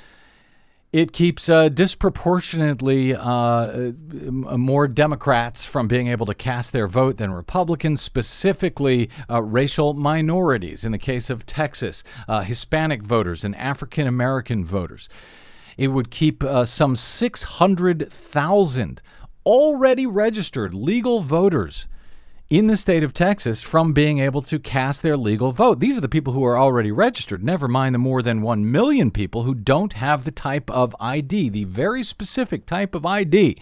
it keeps uh, disproportionately uh, more Democrats from being able to cast their vote than Republicans, specifically uh, racial minorities. In the case of Texas, uh, Hispanic voters and African American voters. It would keep uh, some six hundred thousand already registered legal voters in the state of Texas from being able to cast their legal vote. These are the people who are already registered, never mind the more than one million people who don't have the type of I D, the very specific type of I D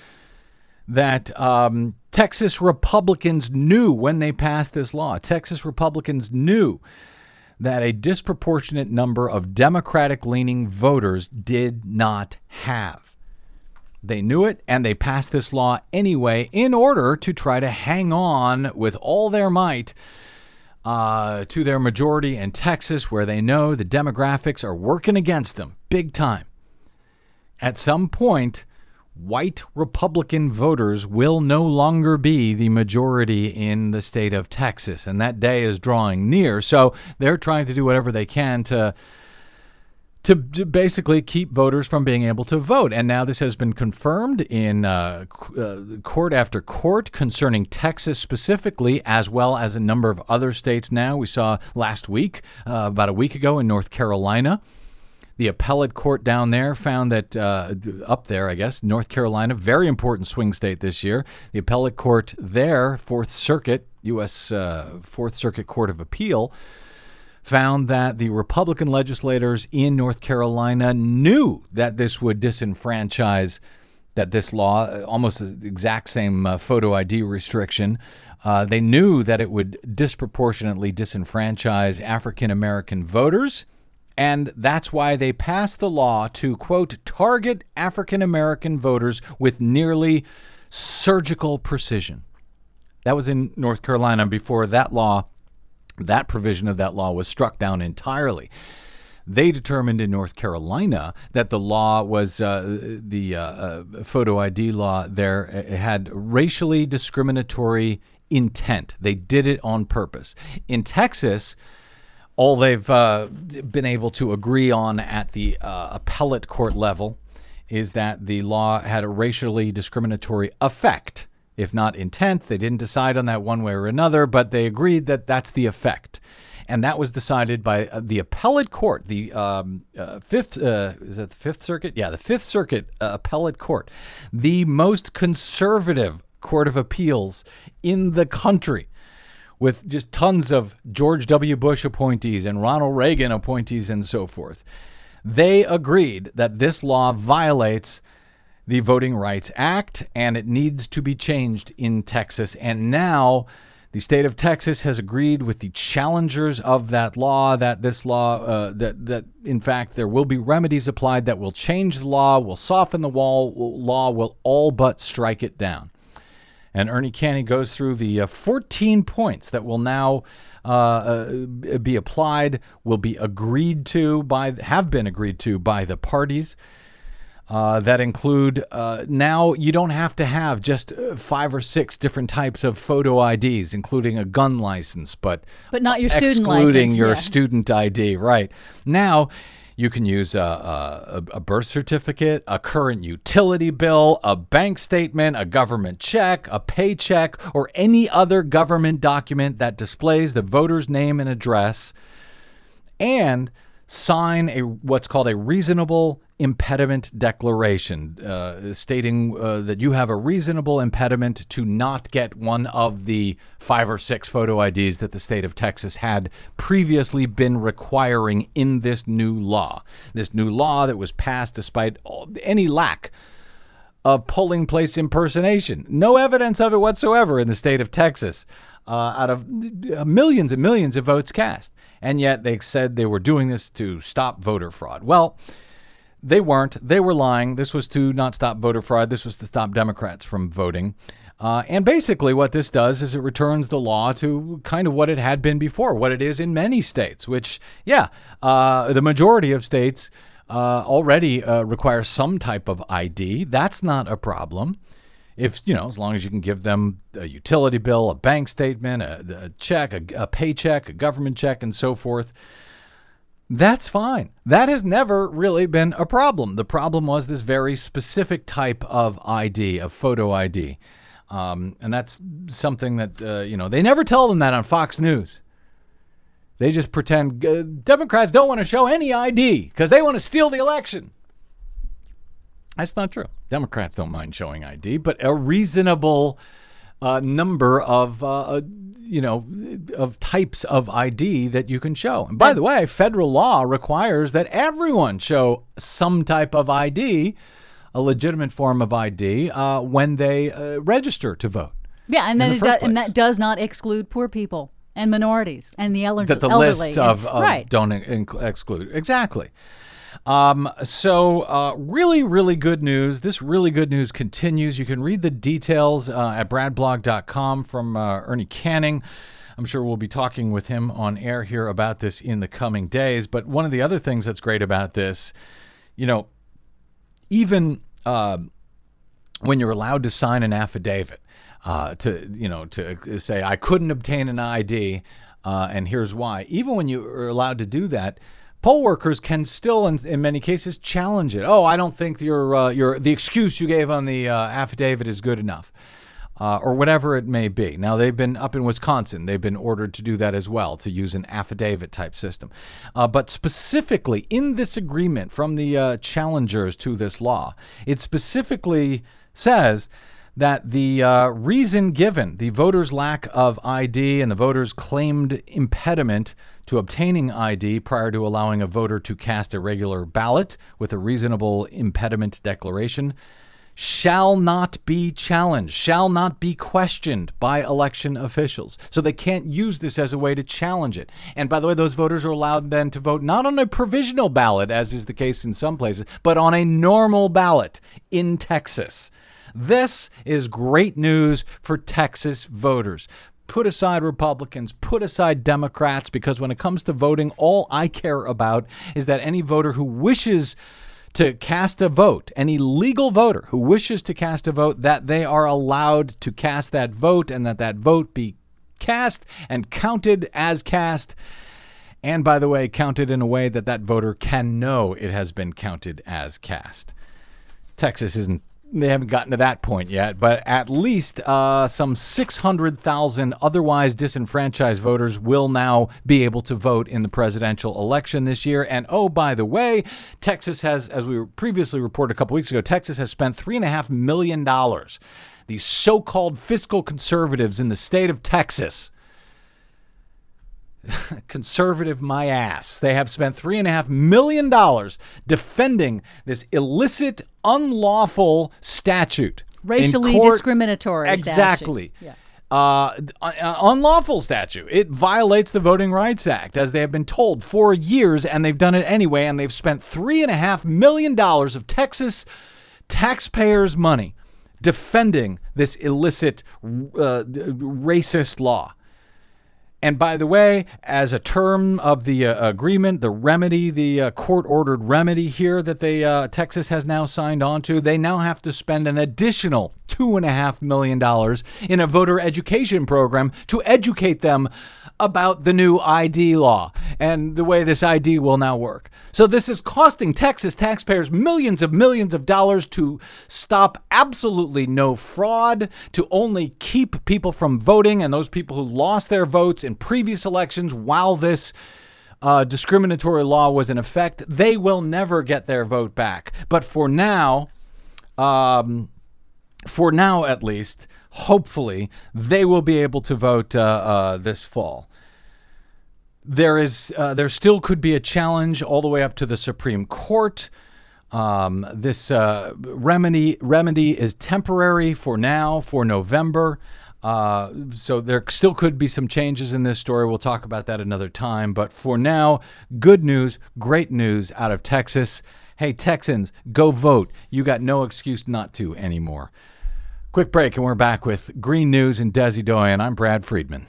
that um, Texas Republicans knew when they passed this law. Texas Republicans knew that a disproportionate number of Democratic-leaning voters did not have. They knew it, and they passed this law anyway in order to try to hang on with all their might uh, to their majority in Texas, where they know the demographics are working against them big time. At some point, white Republican voters will no longer be the majority in the state of Texas, and that day is drawing near. So they're trying to do whatever they can to to basically keep voters from being able to vote. And now this has been confirmed in uh, uh, court after court concerning Texas specifically, as well as a number of other states now. We saw last week, uh, about a week ago in North Carolina, the appellate court down there found that, uh, up there, I guess, North Carolina, very important swing state this year. The appellate court there, Fourth Circuit, U S Uh, Fourth Circuit Court of Appeal, found that the Republican legislators in North Carolina knew that this would disenfranchise, that this law, almost the exact same uh, photo I D restriction, uh, they knew that it would disproportionately disenfranchise African American voters. And that's why they passed the law to, quote, target African American voters with nearly surgical precision. That was in North Carolina before that law. That provision of that law was struck down entirely. They determined in North Carolina that the law was, uh, the uh, uh, photo I D law there had racially discriminatory intent. They did it on purpose. In Texas, all they've uh, been able to agree on at the uh, appellate court level is that the law had a racially discriminatory effect. If not intent, they didn't decide on that one way or another, but they agreed that that's the effect. And that was decided by uh, the appellate court, the um, uh, fifth, uh, is that the Fifth Circuit? Yeah, the Fifth Circuit uh, appellate court, the most conservative court of appeals in the country, with just tons of George W. Bush appointees and Ronald Reagan appointees and so forth. They agreed that this law violates the Voting Rights Act, and it needs to be changed in Texas. And now the state of Texas has agreed with the challengers of that law that this law, uh, that, that in fact, there will be remedies applied that will change the law, will soften the wall, law, will all but strike it down. And Ernie Canning goes through the uh, fourteen points that will now uh, uh, be applied, will be agreed to by, have been agreed to by the parties. Uh, that include uh, now you don't have to have just uh, five or six different types of photo I Ds, including a gun license, but but not your student excluding license, your yeah. student I D. Right now, You can use a, a, a birth certificate, a current utility bill, a bank statement, a government check, a paycheck, or any other government document that displays the voter's name and address, and sign a what's called a reasonable impediment declaration, uh, stating uh, that you have a reasonable impediment to not get one of the five or six photo I Ds that the state of Texas had previously been requiring in this new law. This new law that was passed despite all, any lack of polling place impersonation. No evidence of it whatsoever in the state of Texas. Uh, out of millions and millions of votes cast. And yet they said they were doing this to stop voter fraud. Well, they weren't. They were lying. This was to not stop voter fraud. This was to stop Democrats from voting. Uh, and basically what this does is it returns the law to kind of what it had been before, what it is in many states, which, yeah, uh, the majority of states uh, already uh, require some type of I D. That's not a problem. If, you know, as long as you can give them a utility bill, a bank statement, a, a check, a, a paycheck, a government check, and so forth, that's fine. That has never really been a problem. The problem was this very specific type of I D, of photo I D. Um, and that's something that, uh, you know, they never tell them that on Fox News. They just pretend uh, Democrats don't want to show any I D because they want to steal the election. That's not true. Democrats don't mind showing I D, but a reasonable uh, number of, uh, you know, of types of I D that you can show. And by the way, federal law requires that everyone show some type of I D, a legitimate form of I D, uh, when they uh, register to vote. Yeah, and then the it do, and that does not exclude poor people and minorities and the elderly. That the elderly list of, and, of right. don't inc- exclude. Exactly. Um, so uh, really, really good news. This really good news continues. You can read the details uh, at brad blog dot com from uh, Ernie Canning. I'm sure we'll be talking with him on air here about this in the coming days. But one of the other things that's great about this, you know, even uh, when you're allowed to sign an affidavit uh, to, you know, to say, I couldn't obtain an I D uh, and here's why. Even when you are allowed to do that, poll workers can still, in, in many cases, challenge it. Oh, I don't think your uh, your the excuse you gave on the uh, affidavit is good enough, uh, or whatever it may be. Now, they've been up in Wisconsin. They've been ordered to do that as well, to use an affidavit type system. Uh, but specifically in this agreement from the uh, challengers to this law, it specifically says that the uh, reason given, the voters' lack of I D and the voters' claimed impediment to obtaining I D prior to allowing a voter to cast a regular ballot with a reasonable impediment declaration, shall not be challenged, shall not be questioned by election officials. So they can't use this as a way to challenge it. And by the way, those voters are allowed then to vote not on a provisional ballot, as is the case in some places, but on a normal ballot in Texas. This is great news for Texas voters. Put aside Republicans, put aside Democrats, because when it comes to voting, all I care about is that any voter who wishes to cast a vote, any legal voter who wishes to cast a vote, that they are allowed to cast that vote and that that vote be cast and counted as cast. And by the way, counted in a way that that voter can know it has been counted as cast. Texas isn't They haven't gotten to that point yet, but at least uh, some six hundred thousand otherwise disenfranchised voters will now be able to vote in the presidential election this year. And oh, by the way, Texas has, as we previously reported a couple weeks ago, Texas has spent three point five million dollars. These so-called fiscal conservatives in the state of Texas, conservative my ass, they have spent three and a half million dollars defending this illicit, unlawful statute, racially in court. discriminatory Exactly. statute. Yeah. Uh, uh, unlawful statute. It violates the Voting Rights Act, as they have been told for years, and they've done it anyway. And they've spent three and a half million dollars of Texas taxpayers' money defending this illicit, uh, racist law. And by the way, as a term of the uh, agreement, the remedy, the uh, court-ordered remedy here that they uh, Texas has now signed on to, they now have to spend an additional two point five million dollars in a voter education program to educate them about the new I D law. and the way this I D will now work. So this is costing Texas taxpayers millions of millions of dollars to stop absolutely no fraud, to only keep people from voting, and those people who lost their votes in previous elections while this uh, discriminatory law was in effect, they will never get their vote back. But for now, um, for now at least, hopefully, they will be able to vote uh, uh, this fall. There is, uh, there still could be a challenge all the way up to the Supreme Court. Um, this uh, remedy remedy is temporary for now, for November. Uh, so there still could be some changes in this story. We'll talk about that another time. But for now, good news, great news out of Texas. Hey, Texans, go vote. You got no excuse not to anymore. Quick break, and we're back with Green News and Desi Doyen. I'm Brad Friedman.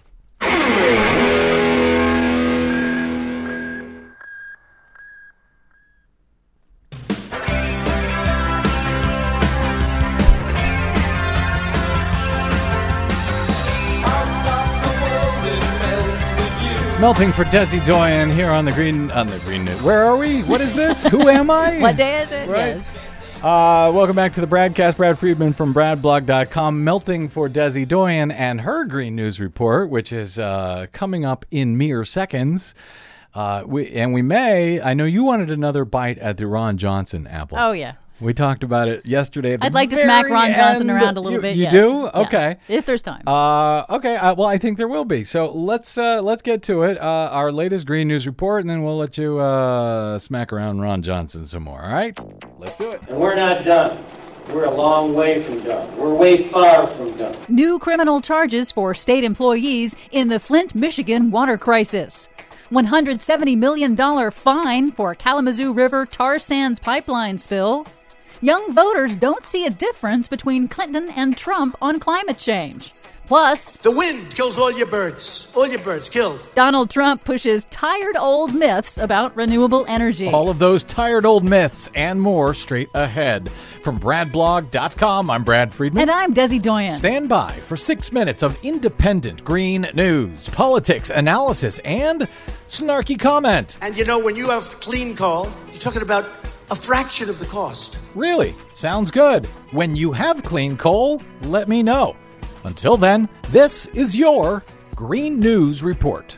Melting for Desi Doyen here on the Green on the Green News. Where are we? What is this? Who am I? What day is it? Right. Yes. Uh, welcome back to the Bradcast. Brad Friedman from brad blog dot com, melting for Desi Doyen and her Green News Report, which is uh, coming up in mere seconds. Uh, we, and we may, I know you wanted another bite at the Ron Johnson apple. Oh, yeah. We talked about it yesterday. At the I'd like to smack very Ron Johnson end. around a little you, bit. You yes. do? Yes. Okay. If there's time. Uh, okay. Uh, well, I think there will be. So let's uh, let's get to it. Uh, our latest Green News Report, and then we'll let you uh, smack around Ron Johnson some more. All right? Let's do it. And we're not done. We're a long way from done. We're way far from done. New criminal charges for state employees in the Flint, Michigan water crisis. one hundred seventy million dollars fine for Kalamazoo River tar sands pipeline spill. Young voters don't see a difference between Clinton and Trump on climate change. Plus, the wind kills all your birds. All your birds killed. Donald Trump pushes tired old myths about renewable energy. All of those tired old myths and more straight ahead. From brad blog dot com, I'm Brad Friedman. And I'm Desi Doyen. Stand by for six minutes of independent green news, politics, analysis, and snarky comment. And you know, when you have clean coal, you're talking about a fraction of the cost. Really? Sounds good. When you have clean coal, let me know. Until then, this is your Green News Report.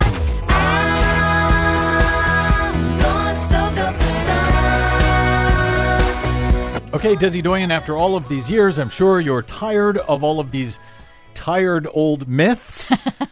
Okay, Desi Doyen, after all of these years, I'm sure you're tired of all of these tired old myths.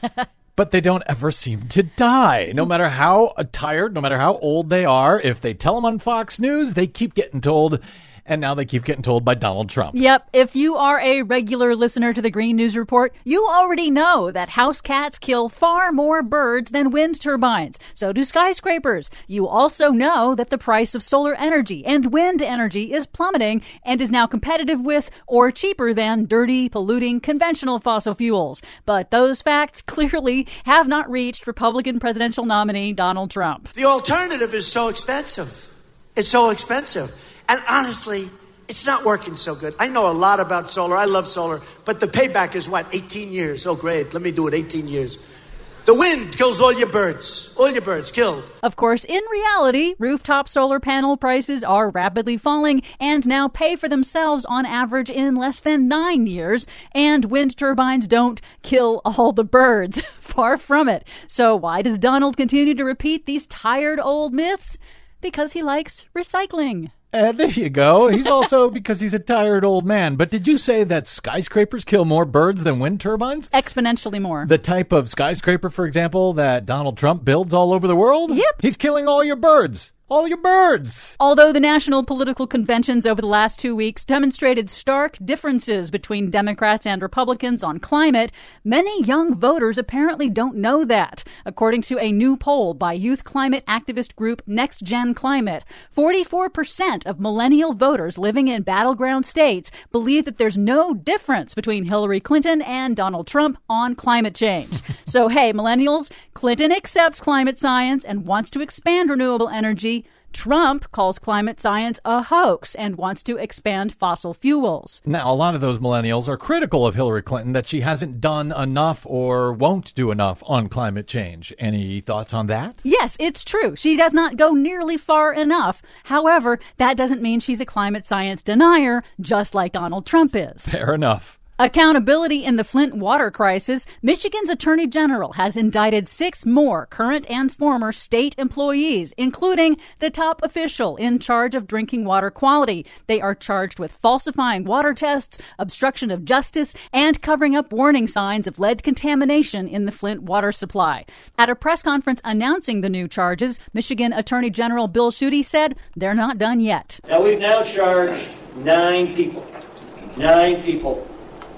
But they don't ever seem to die. No matter how tired, no matter how old they are, if they tell them on Fox News, they keep getting told. And now they keep getting told by Donald Trump. Yep. If you are a regular listener to the Green News Report, you already know that house cats kill far more birds than wind turbines. So do skyscrapers. You also know that the price of solar energy and wind energy is plummeting and is now competitive with or cheaper than dirty, polluting, conventional fossil fuels. But those facts clearly have not reached Republican presidential nominee Donald Trump. The alternative is so expensive. It's so expensive. And honestly, it's not working so good. I know a lot about solar. I love solar. But the payback is what? eighteen years. Oh, great. Let me do it. eighteen years. The wind kills all your birds. All your birds killed. Of course, in reality, rooftop solar panel prices are rapidly falling and now pay for themselves on average in less than nine years. And wind turbines don't kill all the birds. Far from it. So why does Donald continue to repeat these tired old myths? Because he likes recycling. Uh, there you go. He's also because he's a tired old man. But did you say that skyscrapers kill more birds than wind turbines? Exponentially more. The type of skyscraper, for example, that Donald Trump builds all over the world? Yep. He's killing all your birds. All your birds. Although the national political conventions over the last two weeks demonstrated stark differences between Democrats and Republicans on climate, many young voters apparently don't know that. According to a new poll by youth climate activist group Next Gen Climate, forty-four percent of millennial voters living in battleground states believe that there's no difference between Hillary Clinton and Donald Trump on climate change. So, hey, millennials, Clinton accepts climate science and wants to expand renewable energy. Trump calls climate science a hoax and wants to expand fossil fuels. Now, a lot of those millennials are critical of Hillary Clinton that she hasn't done enough or won't do enough on climate change. Any thoughts on that? Yes, it's true. She does not go nearly far enough. However, that doesn't mean she's a climate science denier, just like Donald Trump is. Fair enough. Accountability in the Flint water crisis. Michigan's Attorney General has indicted six more current and former state employees, including the top official in charge of drinking water quality. They are charged with falsifying water tests, obstruction of justice, and covering up warning signs of lead contamination in the Flint water supply. At a press conference announcing the new charges, Michigan Attorney General Bill Schuette said they're not done yet. Now, we've now charged nine people, nine people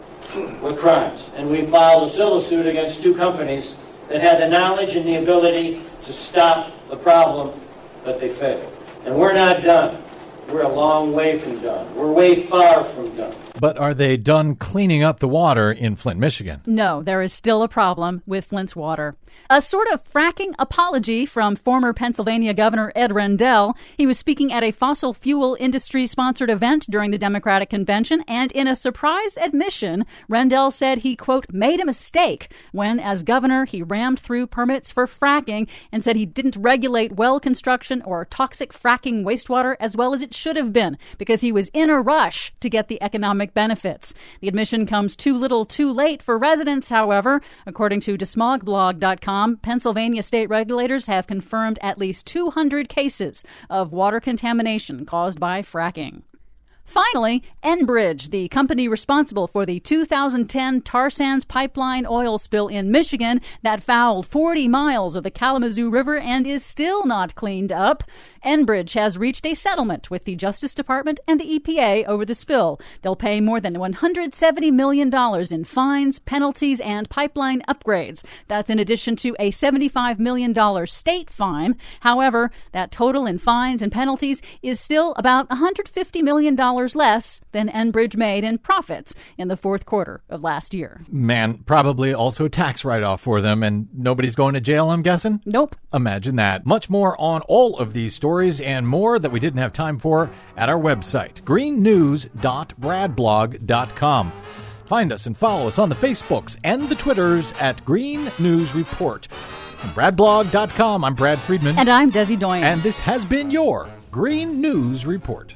with crimes, and we filed a civil suit against two companies that had the knowledge and the ability to stop the problem, but they failed. And we're not done. We're a long way from done. We're way far from done. But are they done cleaning up the water in Flint, Michigan? No, there is still a problem with Flint's water. A sort of fracking apology from former Pennsylvania Governor Ed Rendell. He was speaking at a fossil fuel industry-sponsored event during the Democratic convention, and in a surprise admission, Rendell said he, quote, made a mistake when, as governor, he rammed through permits for fracking and said he didn't regulate well construction or toxic fracking wastewater as well as it should have been because he was in a rush to get the economic benefits. The admission comes too little too late for residents, however. According to desmogblog dot com, Pennsylvania state regulators have confirmed at least two hundred cases of water contamination caused by fracking. Finally, Enbridge, the company responsible for the two thousand ten tar sands pipeline oil spill in Michigan that fouled forty miles of the Kalamazoo River and is still not cleaned up. Enbridge has reached a settlement with the Justice Department and the E P A over the spill. They'll pay more than one hundred seventy million dollars in fines, penalties, and pipeline upgrades. That's in addition to a seventy-five million dollars state fine. However, that total in fines and penalties is still about one hundred fifty million dollars less than Enbridge made in profits in the fourth quarter of last year. Man, probably also a tax write-off for them, and nobody's going to jail, I'm guessing? Nope. Imagine that. Much more on all of these stories and more that we didn't have time for at our website, green news dot brad blog dot com. Find us and follow us on the Facebooks and the Twitters at Green News Report. From brad blog dot com, I'm Brad Friedman. And I'm Desi Doyen. And this has been your Green News Report.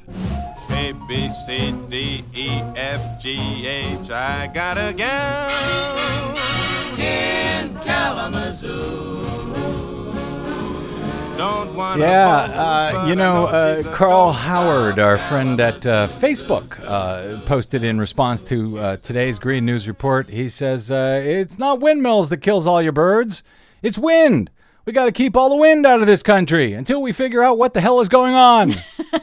A, B, C, D, E, F, G, H, I got a gal in Kalamazoo. Don't wanna Yeah, uh, you know, uh, Carl Howard, our friend at uh, Facebook, uh, posted in response to uh, today's Green News Report. He says, uh, it's not windmills that kills all your birds, it's wind. We got to keep all the wind out of this country until we figure out what the hell is going on.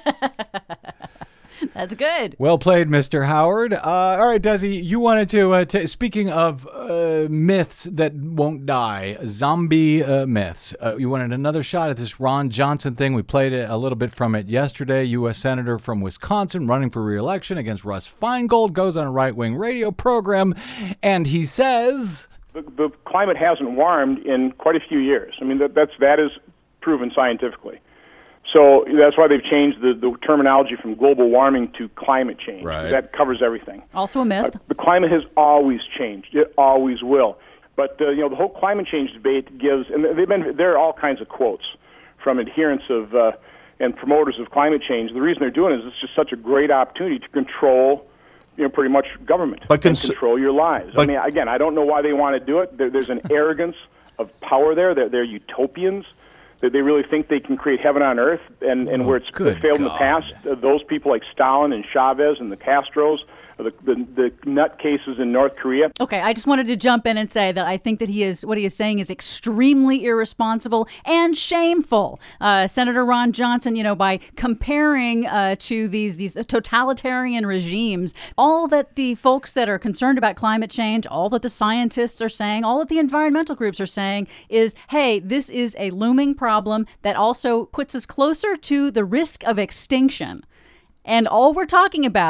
That's good. Well played, Mister Howard. Uh, all right, Desi, you wanted to, uh, t- speaking of uh, myths that won't die, zombie uh, myths, uh, you wanted another shot at this Ron Johnson thing. We played a little bit from it yesterday. U S Senator from Wisconsin running for re-election against Russ Feingold goes on a right-wing radio program, and he says... The, the climate hasn't warmed in quite a few years. I mean, that, that's, that is proven scientifically. So that's why they've changed the, the terminology from global warming to climate change. Right. That covers everything. Also a myth. Uh, the climate has always changed. It always will. But, uh, you know, the whole climate change debate gives, and they've been, there are all kinds of quotes from adherents of uh, and promoters of climate change. The reason they're doing it is it's just such a great opportunity to control, you know, pretty much government but cons- and control your lives. I mean, again, I don't know why they want to do it. There, there's an arrogance of power there. They're, they're utopians. They, they really think they can create heaven on earth, and, and Oh, where it's good failed in God. the past, uh, those people like Stalin and Chavez and the Castros, uh, the, the, the nutcases in North Korea. Okay, I just wanted to jump in and say that I think that he is, what he is saying is extremely irresponsible and shameful. Uh, Senator Ron Johnson, you know, by comparing uh, to these, these totalitarian regimes, all that the folks that are concerned about climate change, all that the scientists are saying, all that the environmental groups are saying is, hey, this is a looming problem that also puts us closer to the risk of extinction. And all we're talking about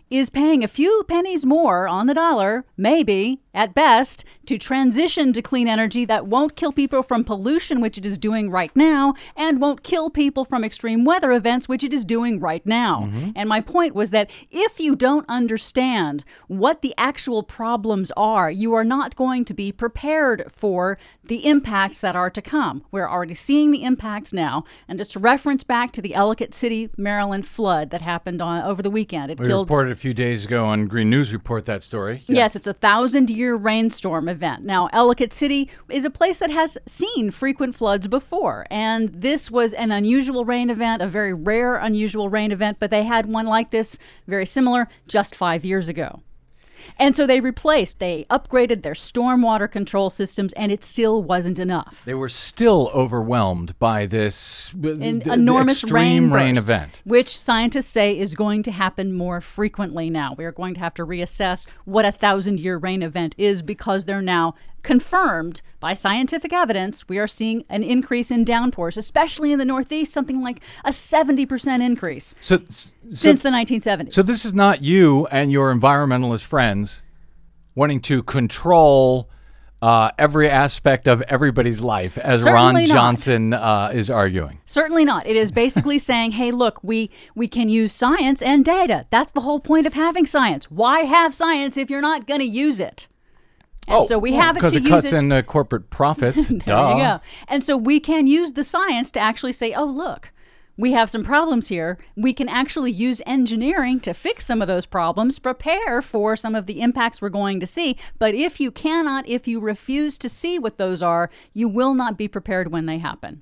is paying a few pennies more on the dollar, maybe, at best, to transition to clean energy that won't kill people from pollution, which it is doing right now, and won't kill people from extreme weather events, which it is doing right now. Mm-hmm. And my point was that if you don't understand what the actual problems are, you are not going to be prepared for the impacts that are to come. We're already seeing the impacts now. And just to reference back to the Ellicott City, Maryland flood that happened on over the weekend. It we killed, reported a few days ago on Green News Report that story. Yeah. Yes, it's a thousand-year rainstorm event. Now, Ellicott City is a place that has seen frequent floods before, and this was an unusual rain event, a very rare, unusual rain event, but they had one like this, very similar, just five years ago. And so they replaced, they upgraded their stormwater control systems, and it still wasn't enough. They were still overwhelmed by this An d- enormous extreme rain, rain burst, event, which scientists say is going to happen more frequently now. We are going to have to reassess what a thousand-year rain event is because they're now confirmed by scientific evidence. We are seeing an increase in downpours, especially in the Northeast, something like a seventy percent increase so, so, since the nineteen seventies. So this is not you and your environmentalist friends wanting to control uh, every aspect of everybody's life, as Certainly Ron not. Johnson uh, is arguing. Certainly not. It is basically saying, hey, look, we, we can use science and data. That's the whole point of having science. Why have science if you're not going to use it? And oh, so we well, have it to because it use cuts it. in uh, corporate profits. There Duh. you go. And so we can use the science to actually say, oh, look, we have some problems here. We can actually use engineering to fix some of those problems, prepare for some of the impacts we're going to see. But if you cannot, if you refuse to see what those are, you will not be prepared when they happen.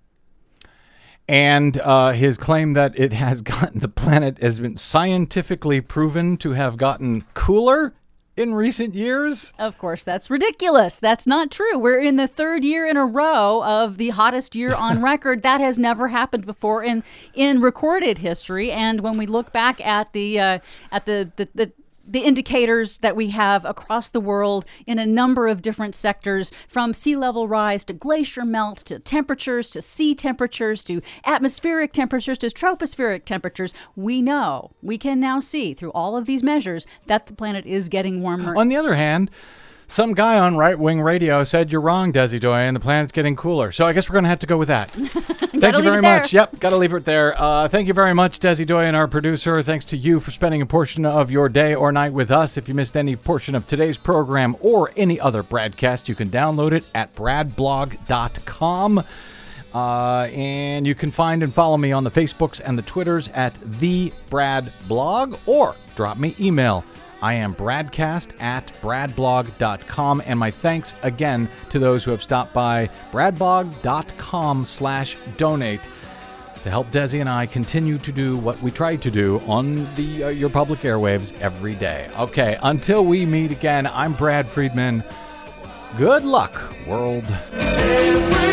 And uh, his claim that it has gotten, the planet has been scientifically proven to have gotten cooler in recent years? Of course, that's ridiculous. That's not true. We're in the third year in a row of the hottest year on record. That has never happened before in in recorded history. And when we look back at the uh, at the, the the the indicators that we have across the world in a number of different sectors, from sea level rise to glacier melt to temperatures to sea temperatures to atmospheric temperatures to tropospheric temperatures, we know, we can now see through all of these measures that the planet is getting warmer. On the other hand, some guy on right-wing radio said you're wrong, Desi Doyen, the planet's getting cooler. So I guess we're going to have to go with that. Thank you very much. Yep, got to leave it there. Uh, thank you very much, Desi Doyen, our producer. Thanks to you for spending a portion of your day or night with us. If you missed any portion of today's program or any other broadcast, you can download it at brad blog dot com. Uh, and you can find and follow me on the Facebooks and the Twitters at The Brad Blog, or drop me email. I am bradcast at brad blog dot com, and my thanks again to those who have stopped by bradblog dot com slash donate to help Desi and I continue to do what we try to do on the uh, your public airwaves every day. Okay, until we meet again, I'm Brad Friedman. Good luck, world.